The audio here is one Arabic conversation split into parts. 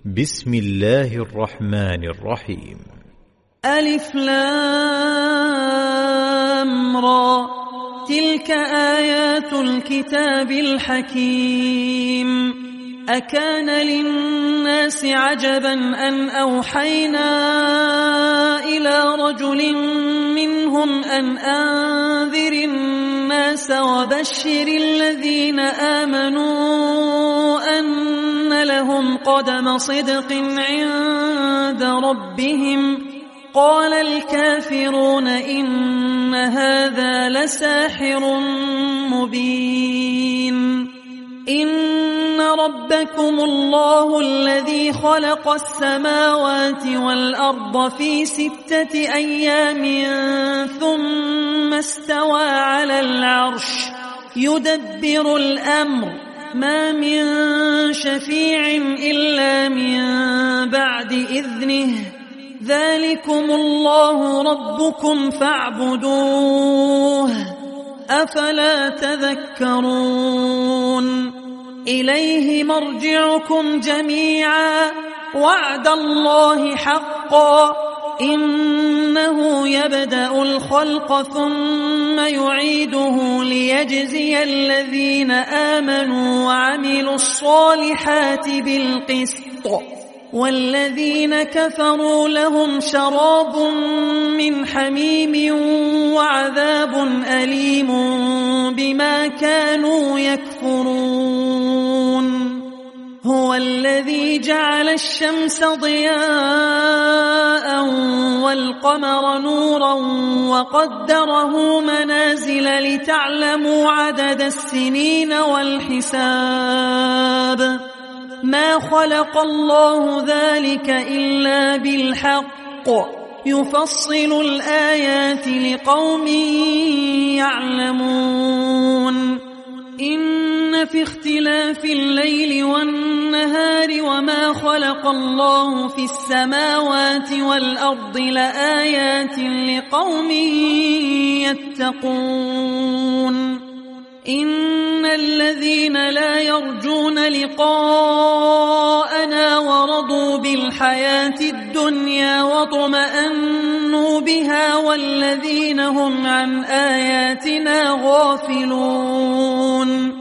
بسم الله الرحمن الرحيم. ألف لام را، تلك آيات الكتاب الحكيم. أكان للناس عجبا أن أوحينا إلى رجل منهم أن أنذر الناس وبشر الذين آمنوا أن لهم قدم صدق عند ربهم. قال الكافرون إن هذا لساحر مبين. إن ربكم الله الذي خلق السماوات والأرض في 6 أيام ثم استوى على العرش يدبر الأمر، ما من شفيع إلا من بعد إذنه. ذلكم الله ربكم فاعبدوه، أفلا تذكرون. إليه مرجعكم جميعا، وعد الله حقا، إنه يبدأ الخلق ثم يعيده ليجزي الذين آمنوا وعملوا الصالحات بالقسط، والذين كفروا لهم شراب من حميم وعذاب أليم بما كانوا يكفرون. هو الذي جعل الشمس ضياء والقمر نورا وقدره منازل لتعلموا عدد السنين والحساب. ما خلق الله ذلك إلا بالحق، يفصل الآيات لقوم يعلمون. إن في اختلاف الليل والنهار وما خلق الله في السماوات والأرض لآيات لقوم يتقون. إن الذين لا يرجون لقاءنا ورضوا بالحياة الدنيا واطمأنوا بها والذين هم عن آياتنا غافلون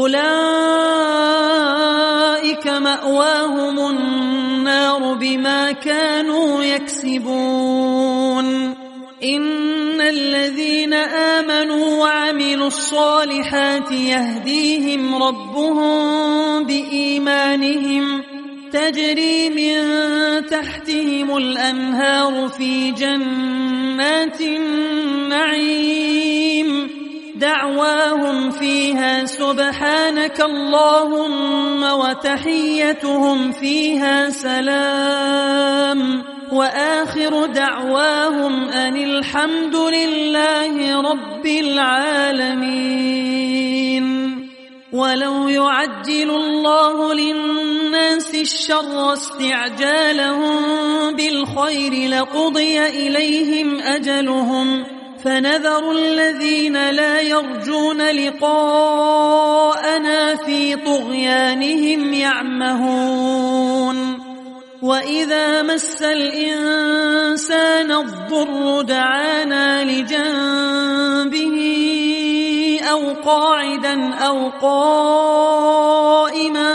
أولئك مأواهم النار بما كانوا يكسبون. إن الذين آمنوا وعملوا الصالحات يهديهم ربهم بإيمانهم، تجري من تحتهم الأنهار في جنات النعيم. دعواهم فيها سبحانك اللهم وتحيتهم فيها سلام، وآخر دعواهم أن الحمد لله رب العالمين. ولو يعجل الله للناس الشر استعجالهم بالخير لقضي إليهم أجلهم، فنذر الذين لا يرجون لقاءنا في طغيانهم يعمهون. وإذا مس الإنسان الضر دعانا لجنبه أو قاعدا أو قائما،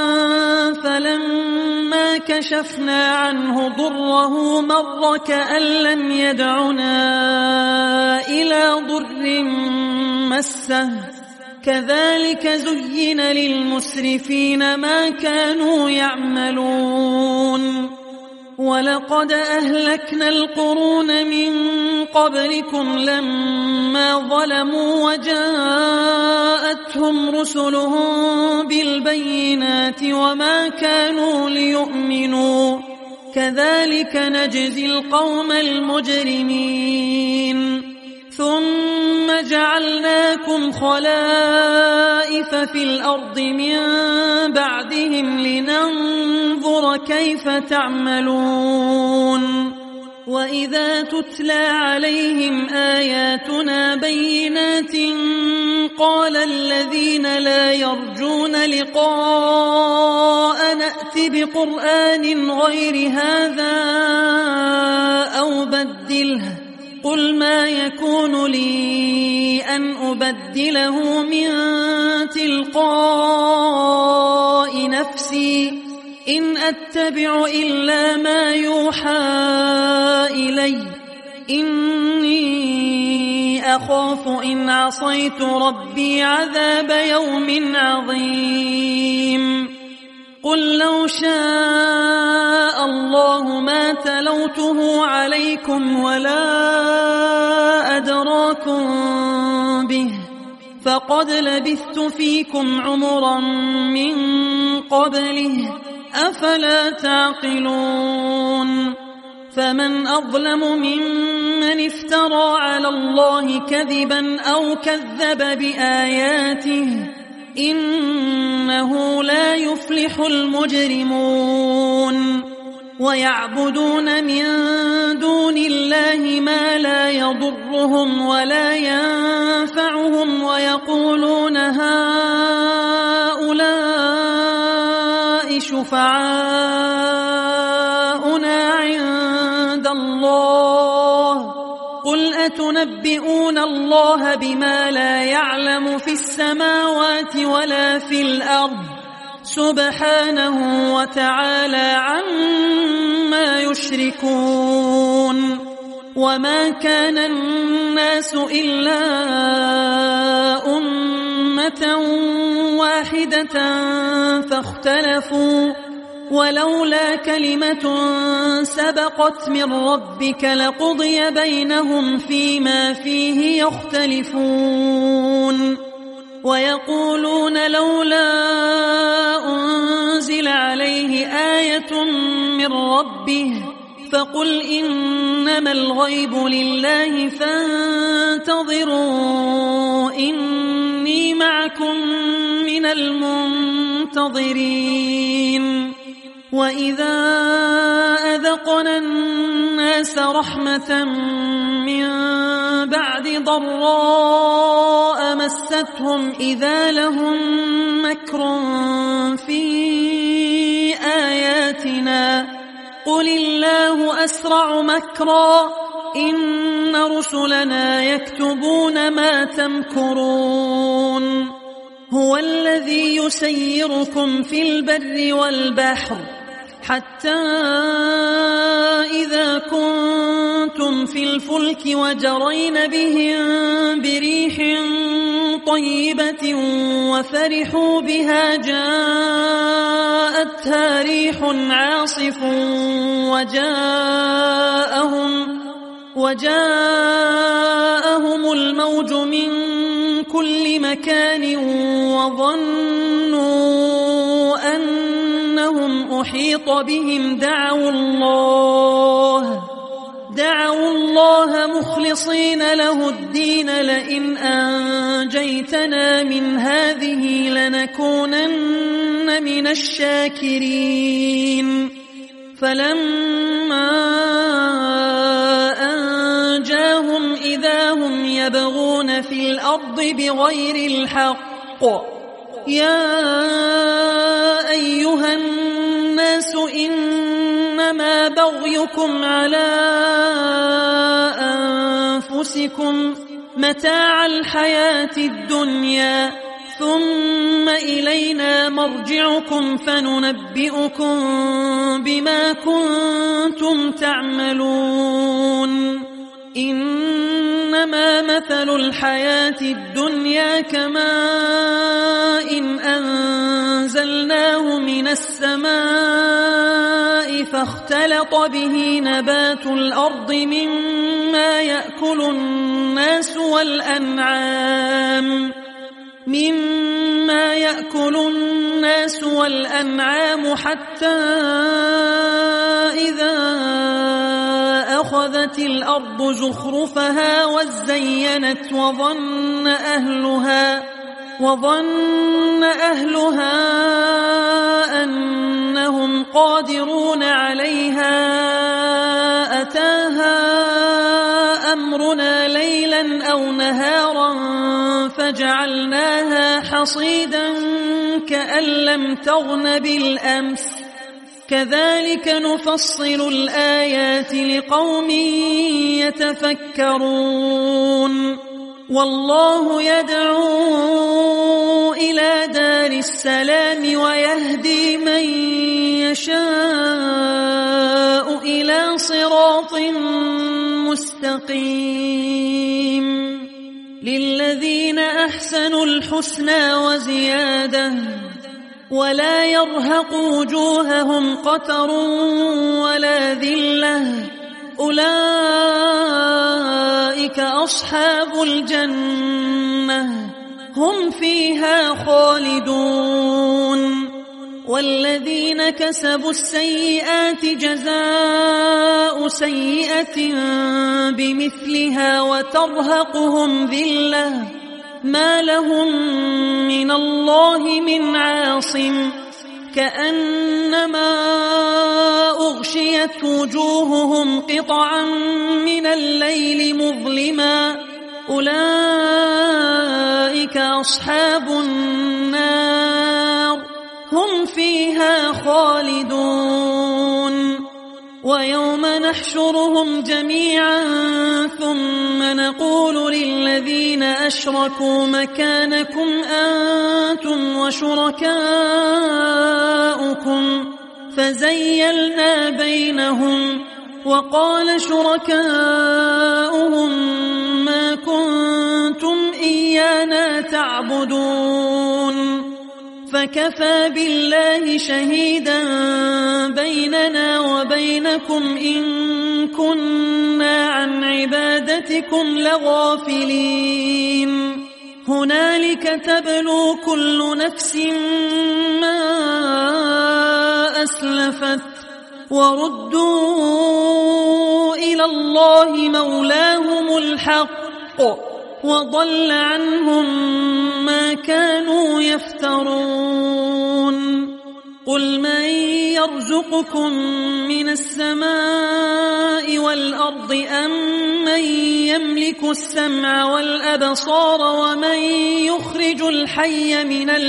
فلما كشفنا عنه ضره مر كأن لم يدعنا إلى ضر مسه. كذلك زين للمسرفين ما كانوا يعملون. ولقد أهلكنا القرون من قبلكم لما ظلموا وجاءتهم رسلهم بالبينات وما كانوا ليؤمنوا، كذلك نجزي القوم المجرمين. ثم جعلناكم خلائف في الأرض من بعدهم لننظر كيف تعملون. وإذا تتلى عليهم آياتنا بينات قال الذين لا يرجون لقاء نأت بقرآن غير هذا أو بدله قل ما يكون لي أن أبدله من تلقاء نفسي إن أتبع إلا ما يوحى إلي إني أخاف إن عصيت ربي عذاب يوم عظيم قل لو شاء الله ما تلوته عليكم ولا أدراكم به فقد لبثت فيكم عمرا من قبله أفلا تعقلون فمن أظلم ممن افترى على الله كذبا أو كذب بآياته إنه لا يفلح المجرمون ويعبدون من دون الله ما لا يضرهم ولا ينفعهم ويقولون هؤلاء شفعاؤنا عند الله قل أتنبئون الله بما لا يعلم في السماوات ولا في الأرض سبحانه وتعالى عما يشركون وما كان الناس إلا أمة واحدة فاختلفوا ولولا كلمة سبقت من ربك لقضي بينهم فيما فيه يختلفون ويقولون لولا أنزل عليه آية من ربه فقل إنما الغيب لله فانتظروا إني معكم من المنتظرين وإذا أذقنا الناس رحمة من بعد ضراء مستهم إذا لهم مكر في آياتنا قل الله أسرع مكرا إن رسلنا يكتبون ما تمكرون هو الذي يسيركم في البر والبحر حتى إذا كنتم في الفلك وجرين بهم بريح طيبة وفرحوا بها جاءتها ريح عاصف وجاءهم الموج من كل مكان وظنوا أنهم أحيط بهم دعوا الله مخلصين له الدين لئن أنجيتنا من هذه لنكونن من الشاكرين فلما أنجاهم إذا هم يبغون في الأرض بغير الحق يا أيها الناس إنما بغيكم على أنفسكم متاع الحياة الدنيا ثم إلينا مرجعكم فننبئكم بما كنتم تعملون إنما مثل الحياة الدنيا كماء أنزلناه من السماء فاختلط به نبات الأرض مما يأكل الناس والأنعام حتى إذا أخذت الأرض زخرفها وزينت وظن أهلها أنهم قادرون عليها أتاها أمرنا ليلا أو نهارا فجعلناها حصيدا كأن لم تغن بالأمس كذلك نفصل الآيات لقوم يتفكرون والله يدعو إلى دار السلام ويهدي من يشاء إلى صراط مستقيم للذين أحسنوا الحسنى وزيادة ولا يرهق وجوههم قتر ولا ذلة أولئك أصحاب الجنة هم فيها خالدون والذين كسبوا السيئات جزاء سيئة بمثلها وترهقهم ذلة ما لهم من الله من عاصم كأنما أغشيت وجوههم قطعا من الليل مظلما أولئك أصحاب النار هم فيها خالدون ويوم نحشرهم جميعا ثم نقول للذين أشركوا مكانكم أنتم وشركاؤكم فزيلنا بينهم وقال شركاؤهم ما كنتم إيانا تعبدون فكفى بالله شهيدا بيننا وبينكم إن كنا عن عبادتكم لغافلين هنالك تبلو كل نفس ما أسلفت وردوا إلى الله مولاهم الحق وضل عنهم ما كانوا يفترون قل من يرزقكم من السماء والأرض أم من يملك السمع والأبصار ومن يخرج الحي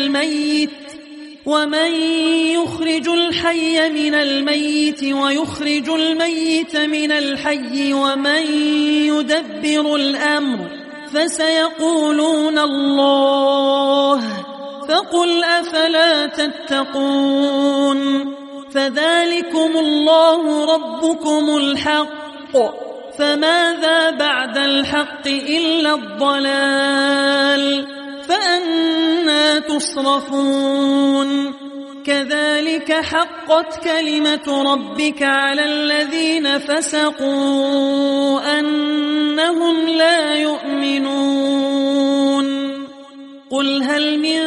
من الميت ويخرج الميت من الحي ومن يدبر الأمر فسيقولون الله فقل أفلا تتقون فذلكم الله ربكم الحق فماذا بعد الحق إلا الضلال فأنى تصرفون كذلك حقت كلمة ربك على الذين فسقوا أنهم لا يؤمنون قل هل من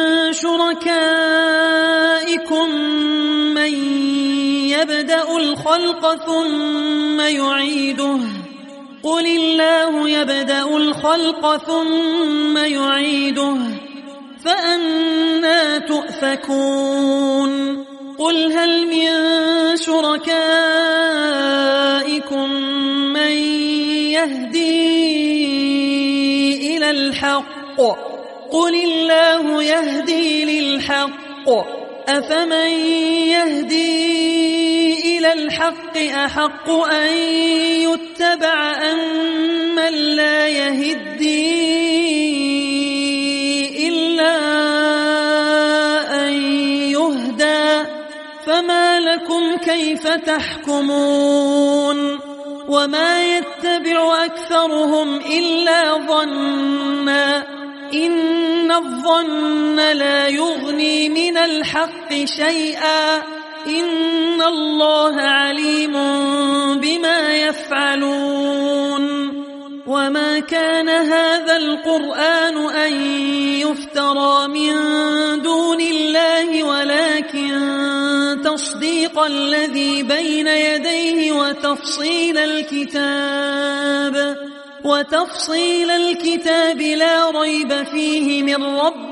شركائكم من يبدأ الخلق ثم يعيده قل الله يبدأ الخلق ثم يعيده فأنى تؤفكون قل هل من شركائكم من يهدي إلى الحق قل الله يهدي للحق أفمن يهدي إلى الحق أحق أن يتبع أم من لا يهدي إلا أن يهدى فما لكم كيف تحكمون وما يتبع أكثرهم إلا ظنا إن الظن لا يغني من الحق شيئا إن الله عليم بما يفعلون وما كان هذا القرآن أن يفترى من دون الله ولكن تصديق الذي بين يديه وتفصيل الكتاب لا ريب فيه من رب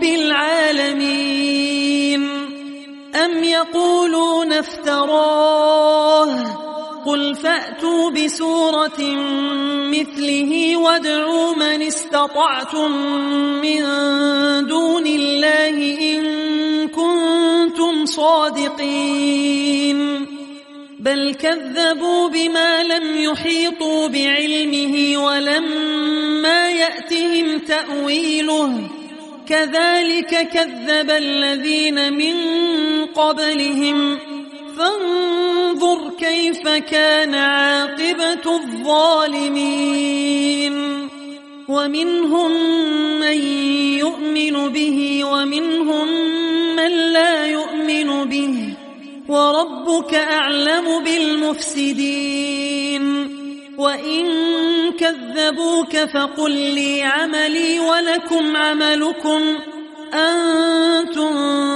العالمين أم يقولون افتراه قل فأتوا بسورة مثله وادعوا من استطعتم من دون الله إن كنتم صادقين بل كذبوا بما لم يحيطوا بعلمه ولما يأتهم تأويله كذلك كذب الذين من قبلهم فانظر كيف كان عاقبة الظالمين ومنهم من يؤمن به ومنهم من لا يؤمن به وربك أعلم بالمفسدين وإن كذبوك فقل لي عملي ولكم عملكم أنتم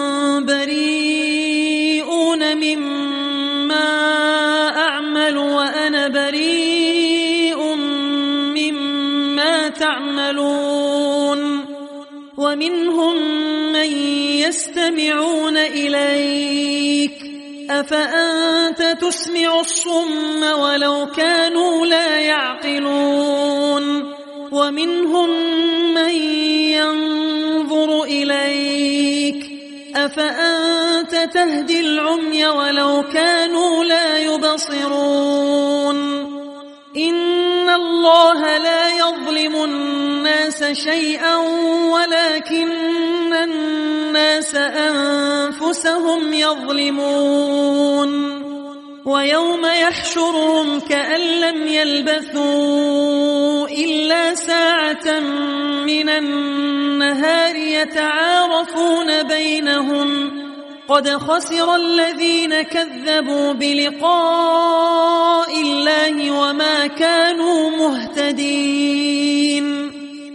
بريئون مما أعمل وأنا بريء مما تعملون ومنهم من يستمعون إليك أفأنت تسمع الصم ولو كانوا لا يعقلون ومنهم من ينظر إليك أفأنت تهدي العمي ولو كانوا لا يبصرون إن الله لا يظلم الناس شيئا ولكن الناس أنفسهم يظلمون ويوم يحشرهم كأن لم يلبثوا إلا ساعة من النهار يتعارفون بينهم قد خسر الذين كذبوا بلقاء الله وما كانوا مهتدين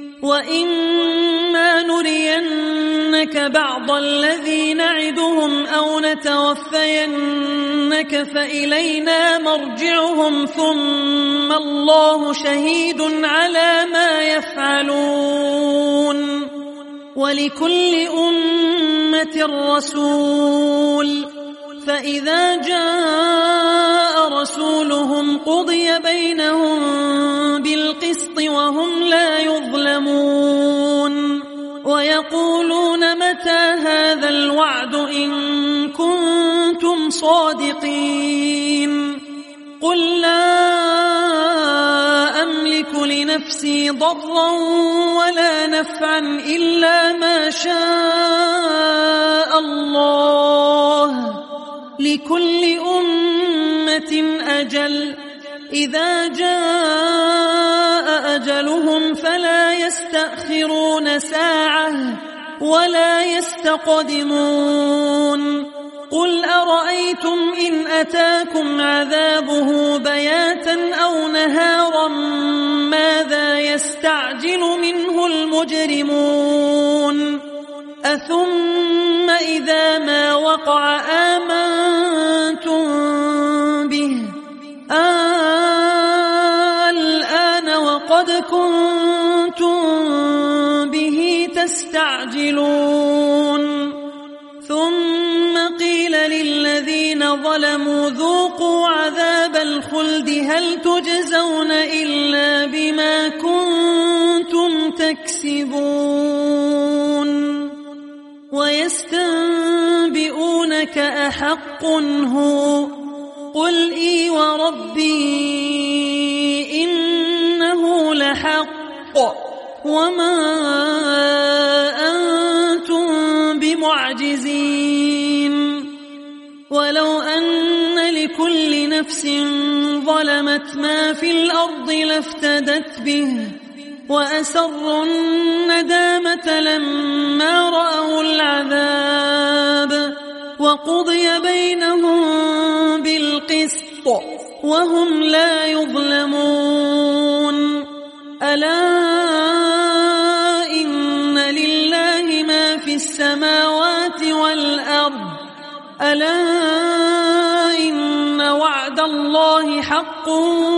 وإما نرينك بعض الذي نعدهم أو نتوفينك فإلينا مرجعهم ثم الله شهيد على ما يفعلون ولكل أمة رسول فإذا جاء رسولهم قضي بينهم بالقسط وهم لا يظلمون ويقولون متى هذا الوعد إن كنتم صادقين قل لا أملك لنفسي ضرا ولا نفعا إلا ما شاء الله لكل أمة أجل إذا جاء أجلهم فلا يستأخرون ساعة ولا يستقدمون قل أرأيتم إن أتاكم عذابه بياتا أو نهارا ماذا يستعجل منه المجرمون أثم إذا ما وقع آمنتم به الآن وقد كنتم به تستعجلون ثم قيل للذين ظلموا ذوقوا عذاب الخلد هل تجزون إلا بما كنتم تكسبون ويستنبئونك أحق هو قل إي وربي إنه لحق وما أنتم بمعجزين ولو أن لكل نفس ظلمت ما في الأرض لافتدت به وأسروا الندامة لما رأوا العذاب وقضي بينهم بالقسط وهم لا يظلمون ألا إن لله ما في السماوات والأرض ألا إن وعد الله حق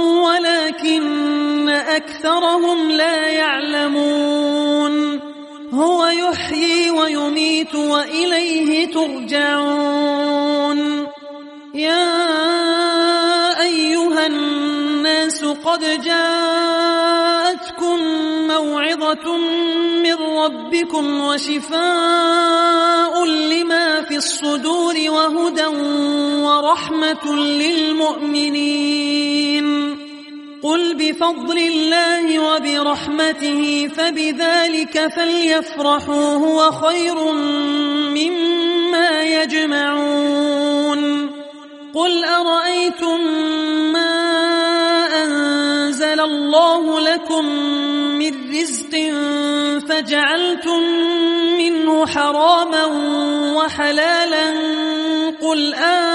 ولكن أكثرهم لا يعلمون هو يحيي ويميت وإليه ترجعون يا أيها قد جاءتكم موعظة من ربكم وشفاء لما في الصدور وهدى ورحمة للمؤمنين. قل بفضل الله وبرحمته فبذلك فليفرحوا هو خير مما يجمعون. قل أرأيتم ما أنزل الله لكم من رزق فجعلتم منه حراما وحلالا قل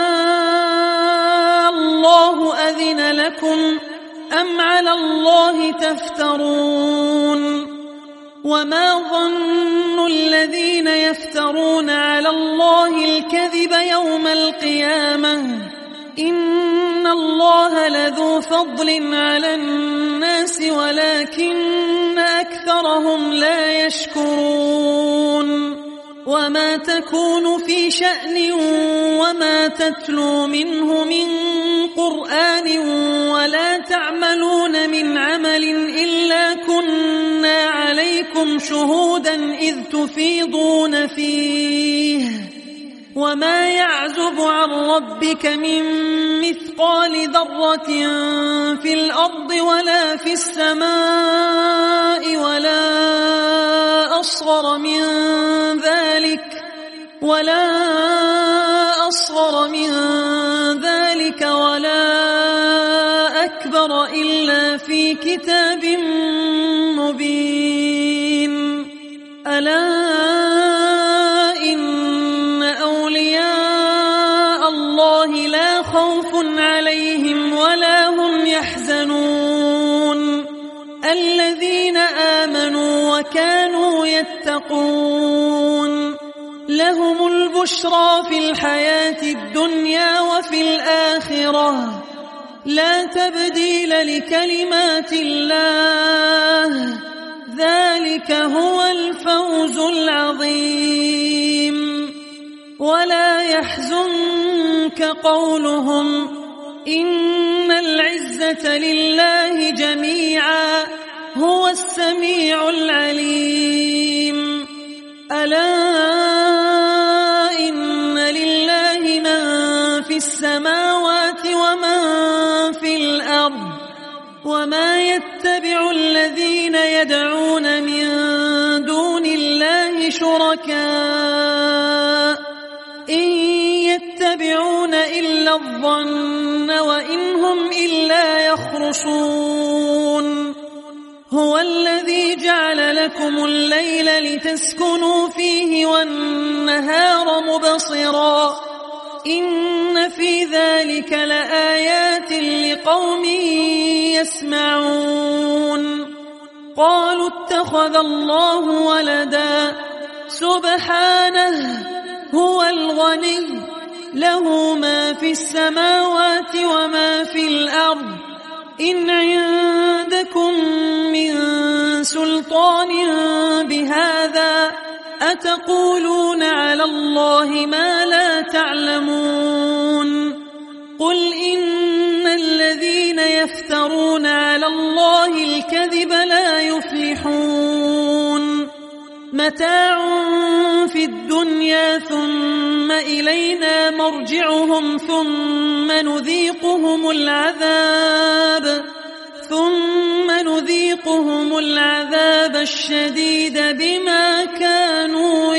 الله أذن لكم أم على الله تفترون. وما ظن الذين يفترون على الله الكذب يوم القيامة إن الله لذو فضل على الناس ولكن أكثرهم لا يشكرون. وما تكون في شأن وما تتلو منه من قرآن ولا تعملون من عمل إلا كنا عليكم شهودا إذ تفيضون فيه. وما يعزب عن ربك من مثقال ذرة في الأرض ولا في السماء ولا أصغر من ذلك ولا أكبر إلا في كتاب مبين. ألا إن أولياء الله لا خوف عليهم ولا هم يحزنون الذين آمنوا وكانوا يتقون. لهم البشرى في الحياة الدنيا وفي الآخرة لا تبديل لكلمات الله ذلك هو الفوز العظيم. ولا يحزنك قولهم إن العزة لله جميعا هو السميع العليم. ألا إن لله من في السماوات ومن في الأرض وما يتبع الذين يدعون من دون الله شركاء إن يتبعون إلا الظن وإن هم إلا يخرصون. هو الذي جعل لكم الليل لتسكنوا فيه والنهار مبصرا إن في ذلك لآيات لقوم يسمعون. قالوا اتخذ الله ولدا سبحانه هو الغني له ما في السماوات وما في الأرض إن عندكم من سلطان بهذا أتقولون على الله ما لا تعلمون. قل إن الذين يفترون على الله الكذب لا يفلحون. متاع في الدنيا ثم إلينا مرجعهم ثم نذيقهم العذاب الشديد بما كانوا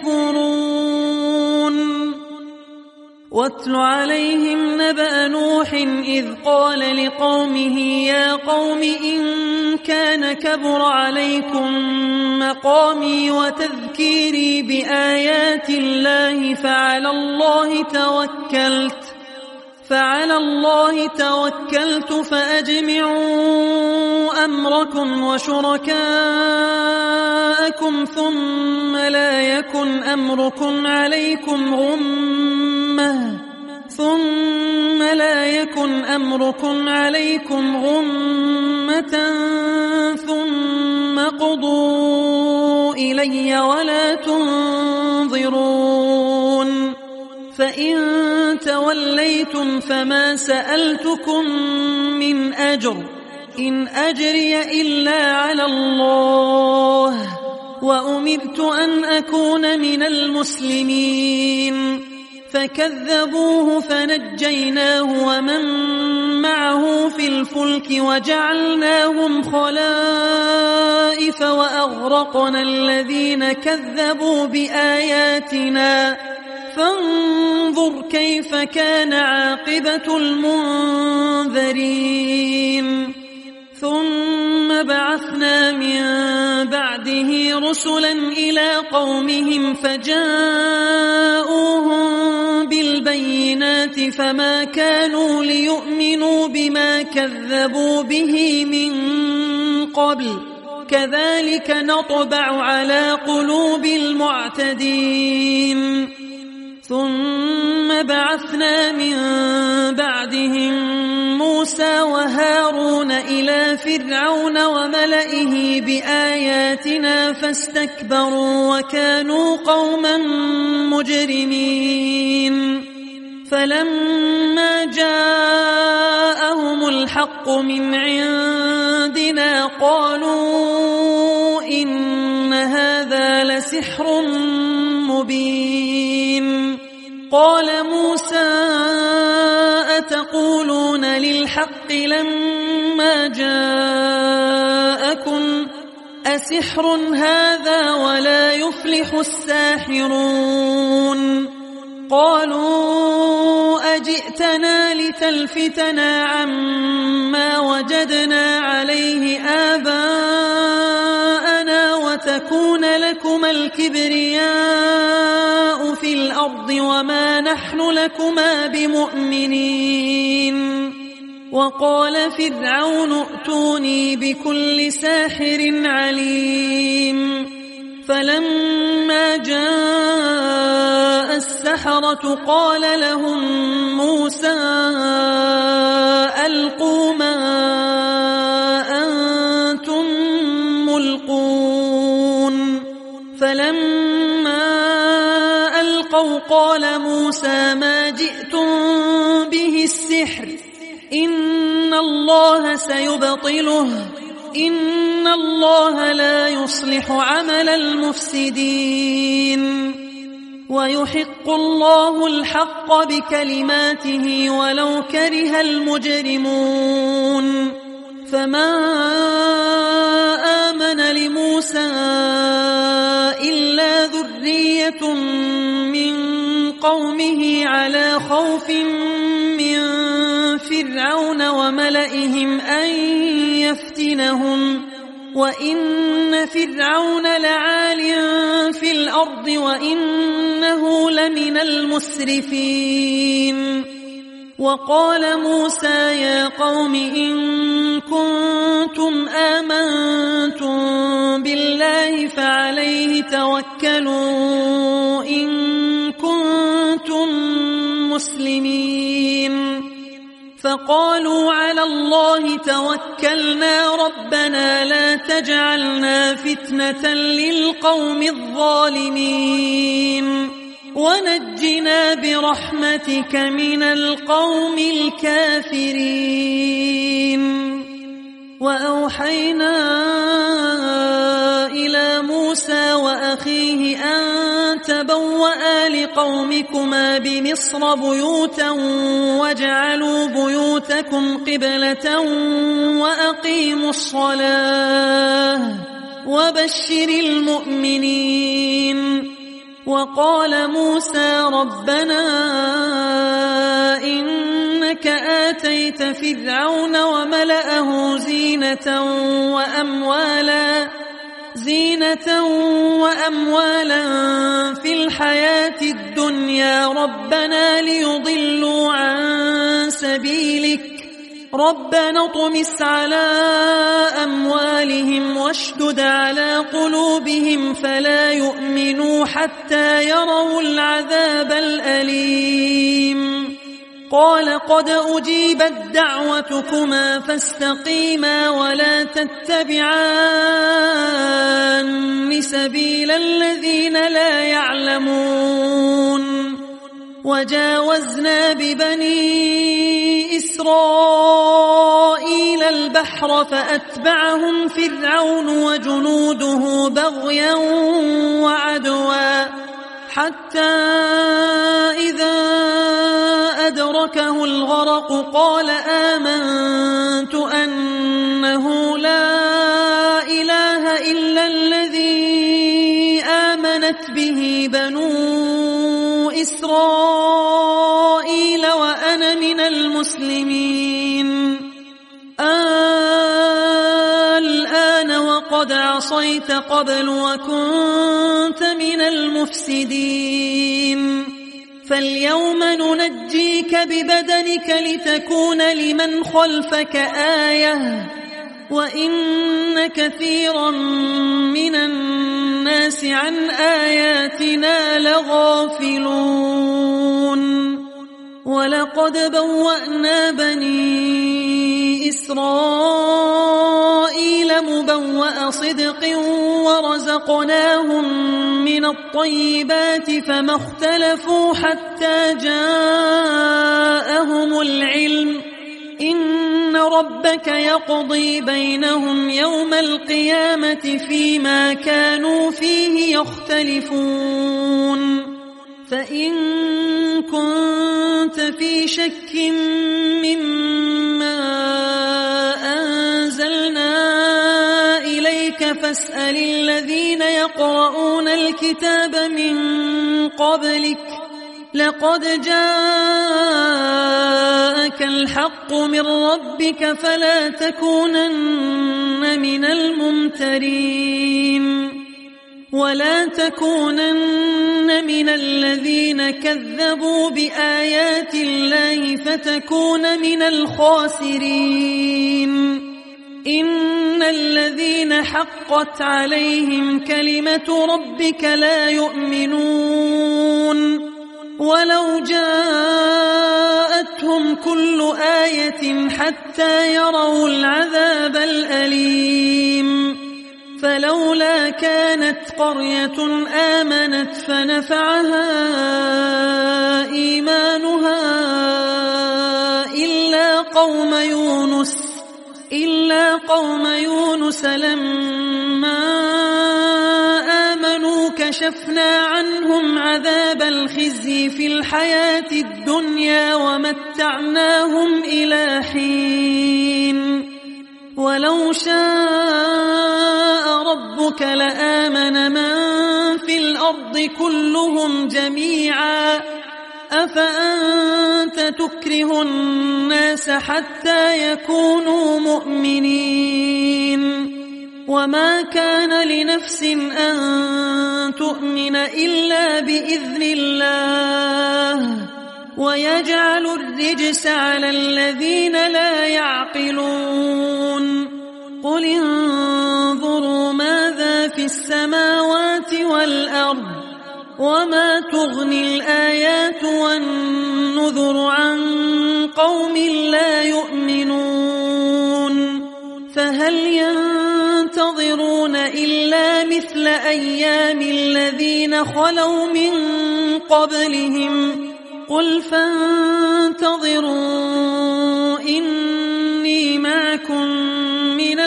يكفرون. واتل عليهم نبأ نوح إذ قال لقومه يا قوم إن كان كبر عليكم مقامي وتذكيري بآيات الله فعلى الله توكلت فأجمعوا أمركم وشركاءكم ثم لا يكن أمركم عليكم غمة ثم قضوا إلي ولا تنظرون. فإن توليتم فما سألتكم من أجر إن أجري إلا على الله وأمرت أن أكون من المسلمين فكذبوه فنجيناه ومن معه في الفلك وجعلناهم خلائف وأغرقنا الذين كذبوا بآياتنا فانظر كيف كان عاقبة المنذرين ثم بعثنا من بعده رسلا إلى قومهم فجاءوهم بالبينات فما كانوا ليؤمنوا بما كذبوا به من قبل كذلك نطبع على قلوب المعتدين ثم بعثنا من بعدهم موسى وهارون إلى فرعون وملئه بآياتنا فاستكبروا وكانوا قوما مجرمين فلما جاءهم الحق من عندنا قالوا إن هذا لسحر مبين قال موسى أتقولون للحق لما جاءكم أسحر هذا ولا يفلح الساحرون قالوا أجئتنا لتلفتنا عما وجدنا عليه آباءنا وتكون لكما الكبرياء في الأرض وما نحن لكما بمؤمنين وقال فرعون ائتوني بكل ساحر عليم فلما جاء السحرة قال لهم موسى ألقوا ما أنتم ملقون فلما ألقوا قال موسى ما جئتم به السحر إن الله سيبطله إن الله لا يصلح عمل المفسدين ويحق الله الحق بكلماته ولو كره المجرمون فما آمن لموسى إلا ذرية من قومه على خوف من فرعون وملئهم أن يفتنهم وإن فرعون لعال في الأرض وإنه لمن المسرفين وقال موسى يا قوم إن كنتم آمنتم بالله فعليه توكلوا إن كنتم مسلمين فقالوا على الله توكلنا ربنا لا تجعلنا فتنة للقوم الظالمين ونجنا برحمتك من القوم الكافرين وأوحينا إلى موسى وأخيه أن تبوأ لقومكما بمصر بيوتا واجعلوا بيوتكم قبلة وأقيموا الصلاة وبشر المؤمنين وقال موسى ربنا إنك آتيت فرعون وملأه زينة وأموالا في الحياة الدنيا ربنا ليضلوا عن سبيلك ربنا اطمس على أموالهم واشدد على قلوبهم فلا يؤمنوا حتى يروا العذاب الأليم قال قد أجيبت دعوتكما فاستقيما ولا تتبعان سبيل الذين لا يعلمون وجاوزنا ببني إسرائيل إسرائيل البحر فأتبعهم فرعون وجنوده بغيا وعدوا حتى إذا أدركه الغرق قال آمنت أنه لا إله إلا الذي آمنت به بنو إسرائيل وأنا من المسلمين الآن وقد عصيت قبل وكنت من المفسدين فاليوم ننجيك ببدنك لتكون لمن خلفك آية وإن كثيرا من الناس عن آياتنا لغافلون ولقد بوأنا بني إسرائيل مبوأ صدق ورزقناهم من الطيبات فما اختلفوا حتى جاءهم العلم إن ربك يقضي بينهم يوم القيامة فيما كانوا فيه يختلفون فإن كنت في شك مما أنزلنا إليك فاسأل الذين يقرؤون الكتاب من قبلك لقد جاءك الحق من ربك فلا تكونن من الممترين ولا تكونن من الذين كذبوا بآيات الله فتكون من الخاسرين إن الذين حقت عليهم كلمة ربك لا يؤمنون ولو جاءتهم كل آية حتى يروا العذاب الأليم فلولا كانت قرية آمنت فنفعها إيمانها إلا قوم يونس لما آمنوا كشفنا عنهم عذاب الخزي في الحياة الدنيا ومتعناهم إلى حين ولو شاء ربك لآمن من في الأرض كلهم جميعا أفأنت تكره الناس حتى يكونوا مؤمنين وما كان لنفس أن تؤمن إلا بإذن الله ويجعل الرجس على الذين لا يعقلون قل انظروا ماذا في السماوات والأرض وما تغني الآيات والنذر عن قوم لا يؤمنون فهل ينتظرون إلا مثل أيام الذين خلوا من قبلهم قل فانتظروا إني معكم من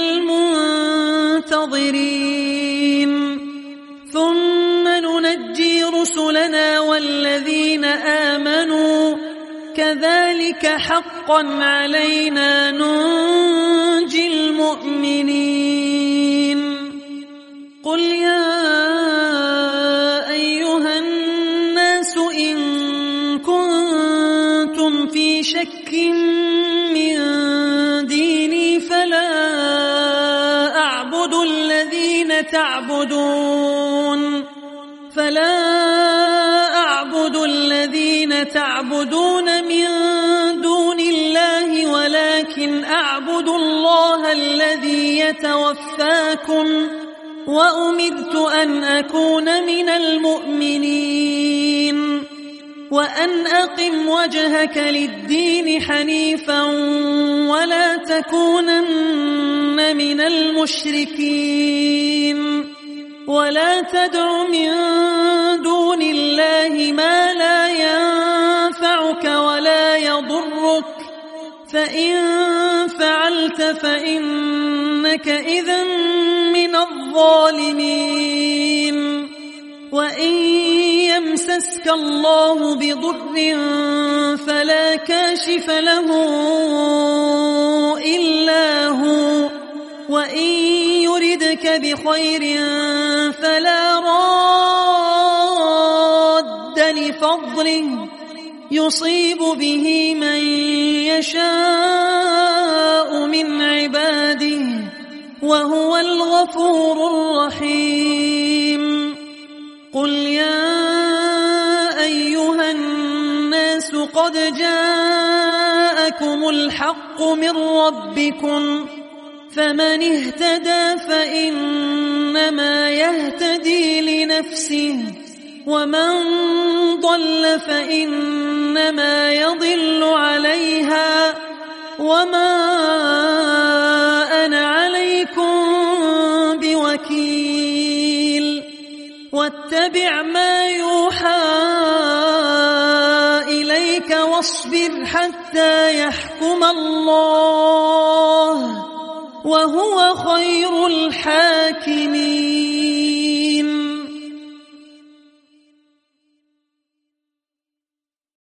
المنتظرين ثم ننجي رسلنا والذين آمنوا كذلك حقا علينا ننجي المؤمنين قل يا أيها الناس إن كنتم في شك من ديني فلا أعبد الذين تعبدون من دون الله ولكن أعبد الله الذي يتوفاكم وأمرت أن أكون من المؤمنين وأن أقم وجهك للدين حنيفا ولا تكونن من المشركين ولا تدع من دون الله ما لا ينفعك ولا يضرك فإن فعلت فإنك إذا من الظالمين وإن يمسسك الله بضر فلا كاشف له إلا هو وإن يردك بخير فلا راد لفضله يصيب به من يشاء من عباده وهو الغفور الرحيم قل يا أيها الناس قد جاءكم الحق من ربكم فمن اهتدى فإنما يهتدي لنفسه ومن ضل فإنما يضل عليها وما أنا عليكم بوكيل واتبع ما يوحى إليك واصبر حتى يحكم الله وهو خير الحاكمين